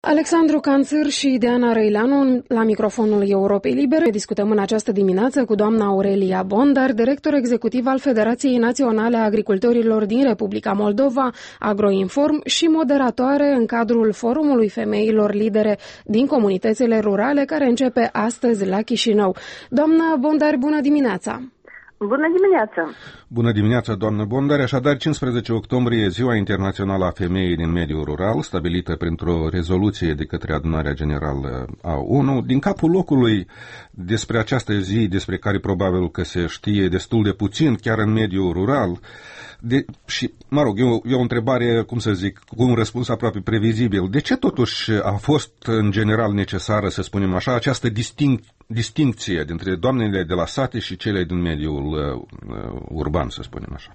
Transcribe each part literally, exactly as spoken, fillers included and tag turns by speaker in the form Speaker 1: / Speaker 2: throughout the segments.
Speaker 1: Alexandru Canțâr și Diana Răileanu la microfonul Europei Libere. Discutăm în această dimineață cu doamna Aurelia Bondar, director executiv al Federației Naționale a Agricultorilor din Republica Moldova, Agroinform, și moderatoare în cadrul Forumului Femeilor Lidere din Comunitățile Rurale, care începe astăzi la Chișinău. Doamna Bondar, bună dimineața!
Speaker 2: Bună dimineața!
Speaker 3: Bună dimineața, doamnă Bondar. Așadar, cincisprezece octombrie, Ziua Internațională a Femeii din Mediul Rural, stabilită printr-o rezoluție de către Adunarea Generală a O N U. Din capul locului, despre această zi, despre care probabil că se știe destul de puțin, chiar în mediul rural, de, și, mă rog, e o, e o întrebare, cum să zic, cu un răspuns aproape previzibil. De ce totuși a fost în general necesară, să spunem așa, această distinct, distincție dintre doamnele de la sate și cele din mediul uh, urban, să spunem așa?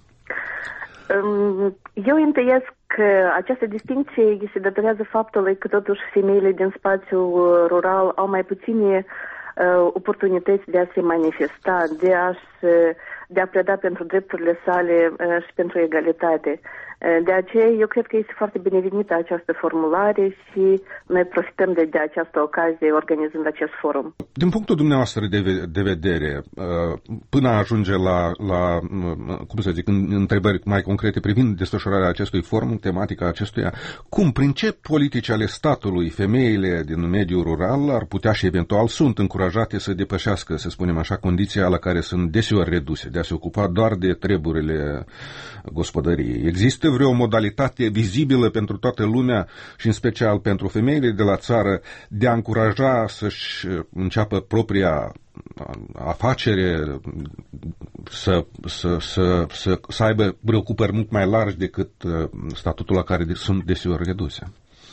Speaker 2: Eu intuiesc că această distincție se datorează faptului că totuși femeile din spațiul rural au mai puține uh, oportunități de a se manifesta, de a de a pleda pentru drepturile sale uh, și pentru egalitate. Uh, de aceea, eu cred că este foarte binevenită această formulare și noi profităm de, de această ocazie organizând acest forum.
Speaker 3: Din punctul dumneavoastră de, de vedere, uh, până a ajunge la, la uh, cum să zic, întrebări mai concrete privind desfășurarea acestui forum, tematica acestuia, cum, prin ce politici ale statului femeile din mediul rural ar putea și eventual sunt încurajate să depășească, să spunem așa, condiția la care sunt deseori reduse, de a se ocupa doar de treburile gospodăriei? Există vreo modalitate vizibilă pentru toată lumea și în special pentru femeile de la țară de a încuraja să-și înceapă propria afacere, să, să, să, să, să aibă preocupări mult mai largi decât statutul la care sunt deseori reduse?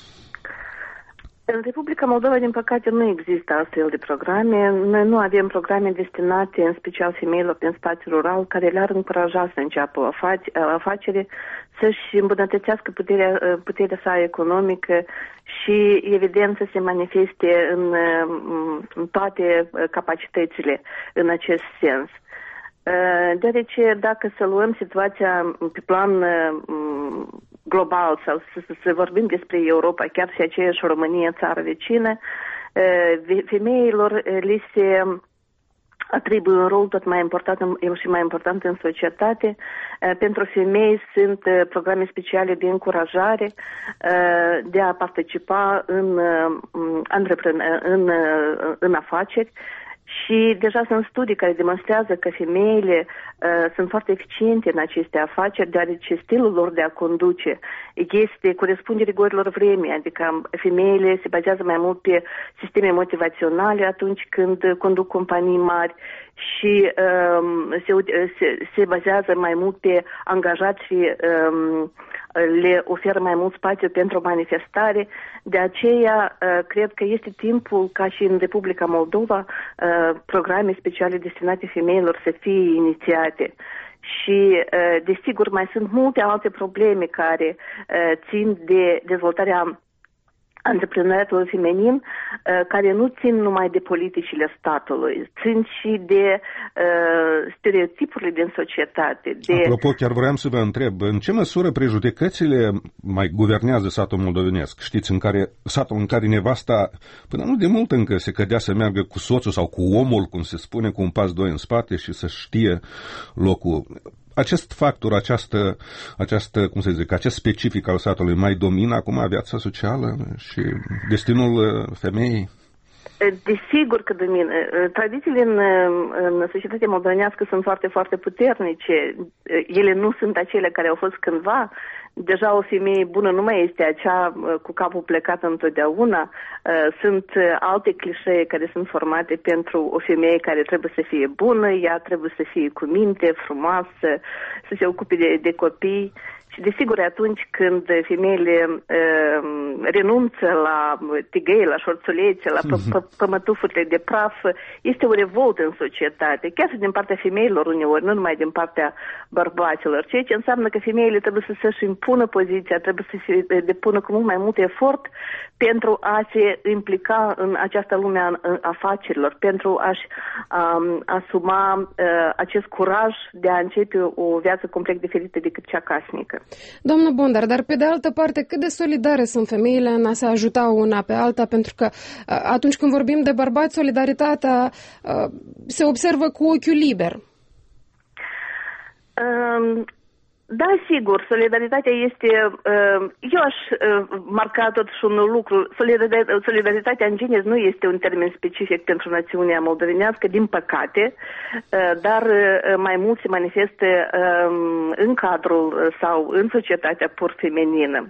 Speaker 2: În Republica Moldova, din păcate, nu există astfel de programe. Noi nu avem programe destinate, în special femeilor din spațiul rural, care le-ar încuraja să înceapă o afacere, să-și îmbunătățească puterea, puterea sa economică și, evident, să se manifeste în, în toate capacitățile în acest sens. Deoarece, dacă să luăm situația pe plan global sau să, să, să vorbim despre Europa, chiar și aceeași România, țară vecină, femeilor li se atribuie un rol tot mai important și mai important în societate. Pentru femei sunt programe speciale de încurajare de a participa în, în, în afaceri. Și deja sunt studii care demonstrează că femeile uh, sunt foarte eficiente în aceste afaceri, deoarece stilul lor de a conduce este corespunde rigorilor vremii, adică femeile se bazează mai mult pe sisteme motivaționale atunci când conduc companii mari și um, se, se, se bazează mai mult pe angajați și um, le oferă mai mult spațiu pentru manifestare. De aceea, cred că este timpul ca și în Republica Moldova programe speciale destinate femeilor să fie inițiate. Și, desigur, mai sunt multe alte probleme care țin de dezvoltarea antreprenoriatul feminin, care nu țin numai de politicile statului, țin și de uh, stereotipurile din societate. De...
Speaker 3: Apropo, chiar vreau să vă întreb, în ce măsură prejudecățile mai guvernează satul moldovenesc? Știți, în care, satul în care nevasta, până nu de mult încă, se cădea să meargă cu soțul sau cu omul, cum se spune, cu un pas doi în spate și să știe locul. Acest factor, această, această, cum să zic, acest specific al satului mai domină acum viața socială și destinul femeii?
Speaker 2: Desigur că domină. Tradițiile în, în societatea moldovenească sunt foarte, foarte puternice. Ele nu sunt acele care au fost cândva. Deja o femeie bună nu mai este acea cu capul plecat întotdeauna. Sunt alte clișee care sunt formate pentru o femeie care trebuie să fie bună, ea trebuie să fie cu minte, frumoasă, să se ocupe de, de copii. Și desigur, atunci când femeile uh, renunță la tigăi, la șorțulețe, la pămătufurile de praf, este o revoltă în societate, chiar și din partea femeilor uneori, nu numai din partea bărbaților, ceea ce înseamnă că femeile trebuie să se-și impună poziția, trebuie să se depună cu mult mai mult efort pentru a se implica în această lume a afacerilor, pentru a-și um, asuma uh, acest curaj de a începe o viață complet diferită decât cea casnică.
Speaker 1: Doamnă Bondar, dar pe de altă parte, cât de solidare sunt femeile în a se ajuta una pe alta? Pentru că atunci când vorbim de bărbați, solidaritatea se observă cu ochiul liber.
Speaker 2: Um... Da, sigur, solidaritatea este, eu aș marca totuși un lucru, solidaritatea în genere nu este un termen specific pentru națiunea moldovenească, din păcate, dar mai mult se manifestă în cadrul sau în societatea pur feminină.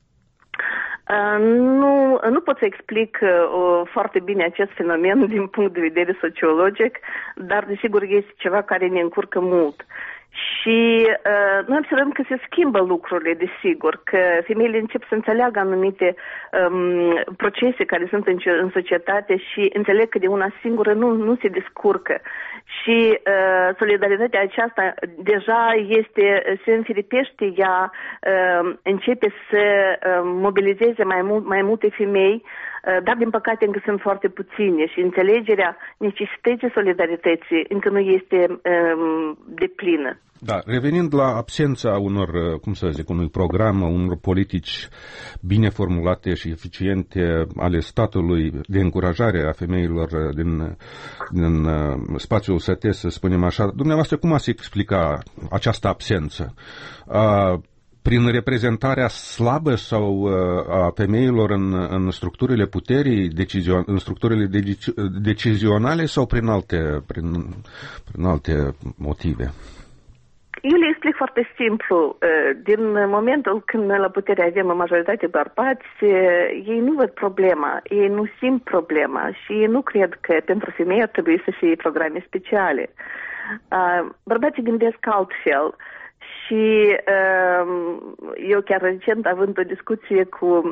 Speaker 2: Nu, nu pot să explic uh, foarte bine acest fenomen din punct de vedere sociologic, dar desigur este ceva care ne încurcă mult. Și uh, noi observăm că se schimbă lucrurile, desigur, că femeile încep să înțeleagă anumite um, procese care sunt în, în societate și înțeleg că de una singură nu, nu se descurcă. Și uh, solidaritatea aceasta deja este, se înfiripește, ea uh, începe să uh, mobilizeze mai, mult, mai multe femei, uh, dar din păcate încă sunt foarte puține și înțelegerea necesității solidarității încă nu este uh, deplină.
Speaker 3: Da, revenind la absența unor, cum să zic, unui program, unor politici bine formulate și eficiente ale statului de încurajare a femeilor din, din spațiul S T, să spunem așa, dumneavoastră cum ați explica această absență? A, prin reprezentarea slabă sau a femeilor în, în structurile puterii, decizio, în structurile deci, decizionale sau prin alte, prin, prin alte motive?
Speaker 2: Eu le explic foarte simplu. Din momentul când la putere avem o majoritate bărbați, ei nu văd problema, ei nu simt problema și ei nu cred că pentru femei ar trebui să fie programe speciale. Bărbații gândesc altfel și eu chiar recent, având o discuție cu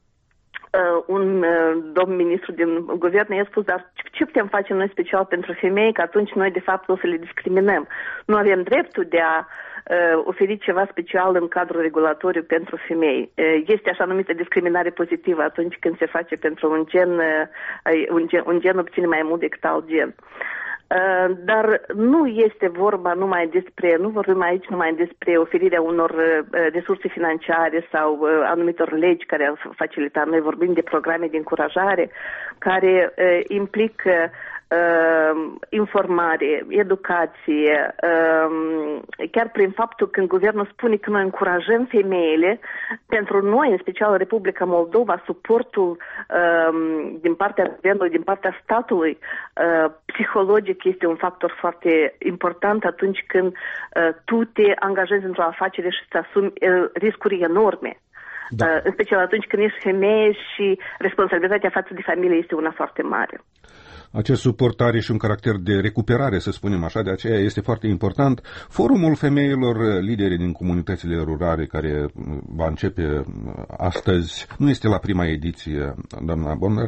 Speaker 2: un domn ministru din guvern, i-a spus, dar ce putem face noi special pentru femei, că atunci noi de fapt o să le discriminăm. Nu avem dreptul de a uh, oferi ceva special în cadrul regulatoriu pentru femei. Uh, este așa numită discriminare pozitivă atunci când se face pentru un gen, uh, un gen, un gen obține mai mult decât alt gen. Uh, dar nu este vorba numai despre, nu vorbim aici numai despre oferirea unor uh, resurse financiare sau uh, anumitor legi care au facilitat. Noi vorbim de programe de încurajare care uh, implică uh, informare, educație, uh, chiar prin faptul când guvernul spune că noi încurajăm femeile, pentru noi, în special Republica Moldova, suportul uh, din partea guvernului, din partea statului, uh, psihologic este un factor foarte important atunci când uh, tu te angajezi într-o afacere și îți asumi uh, riscuri enorme. Da. Uh, în special atunci când ești femeie și responsabilitatea față de familie este una foarte mare.
Speaker 3: Acest suport are și un caracter de recuperare, să spunem așa, de aceea este foarte important. Forumul femeilor lideri din comunitățile rurale, care va începe astăzi, nu este la prima ediție, doamna Bondar.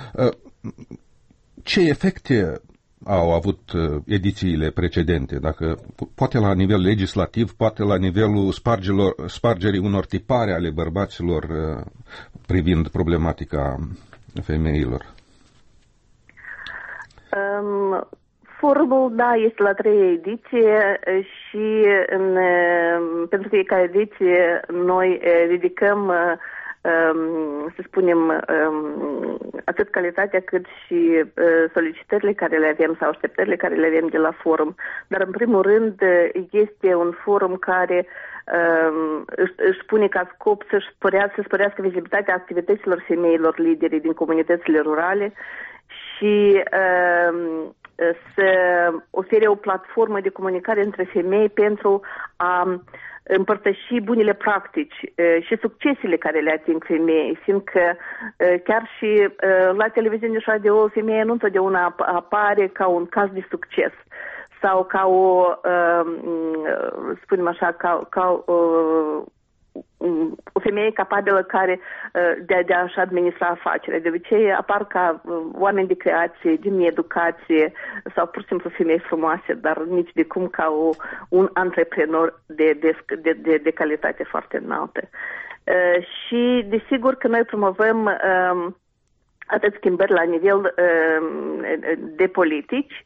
Speaker 3: Ce efecte au avut edițiile precedente, dacă poate la nivel legislativ, poate la nivelul spargerii unor tipare ale bărbaților privind problematica femeilor?
Speaker 2: Um, forumul, da, este la treia ediție și în, pentru fiecare ediție noi ridicăm, să spunem, atât calitatea cât și solicitările care le avem sau așteptările care le avem de la forum. Dar, în primul rând, este un forum care își pune ca scop să-și sporească, să sporească vizibilitatea activităților femeilor lideri din comunitățile rurale și uh, să ofere o platformă de comunicare între femei pentru a împărtăși bunele practici uh, și succesele care le ating femei, fiindcă uh, chiar și uh, la televiziune și radio femeia nu întotdeauna apare ca un caz de succes sau ca o, uh, spunem așa, ca, ca uh, o femeie capabilă care de, de a-și administra afacerea. De obicei apar ca oameni de creație, din educație sau pur și simplu femei frumoase, dar nici de cum ca o, un antreprenor de, de, de, de, de calitate foarte înaltă. Uh, și desigur că noi promovăm uh, atât schimbări la nivel uh, de politici,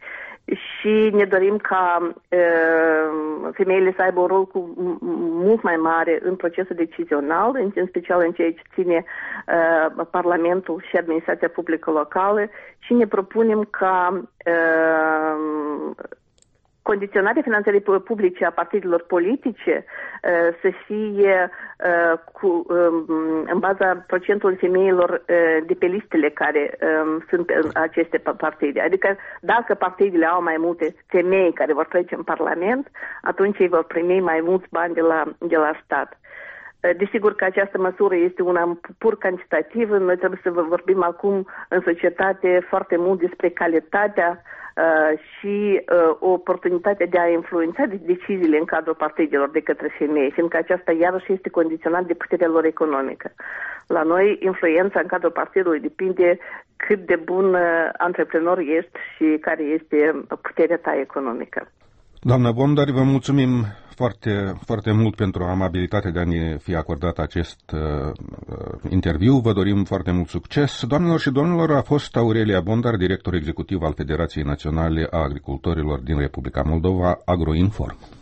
Speaker 2: și ne dorim ca uh, femeile să aibă un rol cu mult mai mare în procesul decizional, în, în special în ceea ce ține uh, Parlamentul și administrația publică locală, și ne propunem ca uh, condiționarea finanțării publice a partidelor politice uh, să fie uh, cu, um, în baza procentului femeilor uh, de pe listele care um, sunt în aceste partide. Adică dacă partidele au mai multe femei care vor trece în Parlament, atunci ei vor primi mai mulți bani de la, de la stat. Desigur că această măsură este una pur cantitativă. Noi trebuie să vorbim acum în societate foarte mult despre calitatea uh, și uh, oportunitatea de a influența deciziile în cadrul partidelor de către femei, fiindcă aceasta iarăși este condiționat de puterea lor economică. La noi, influența în cadrul partidului depinde cât de bun uh, antreprenor ești și care este puterea ta economică.
Speaker 3: Doamna Bondar, vă mulțumim foarte, foarte mult pentru amabilitatea de a ne fi acordat acest uh, interviu. Vă dorim foarte mult succes. Doamnelor și domnilor, a fost Aurelia Bondar, director executiv al Federației Naționale a Agricultorilor din Republica Moldova, Agroinform.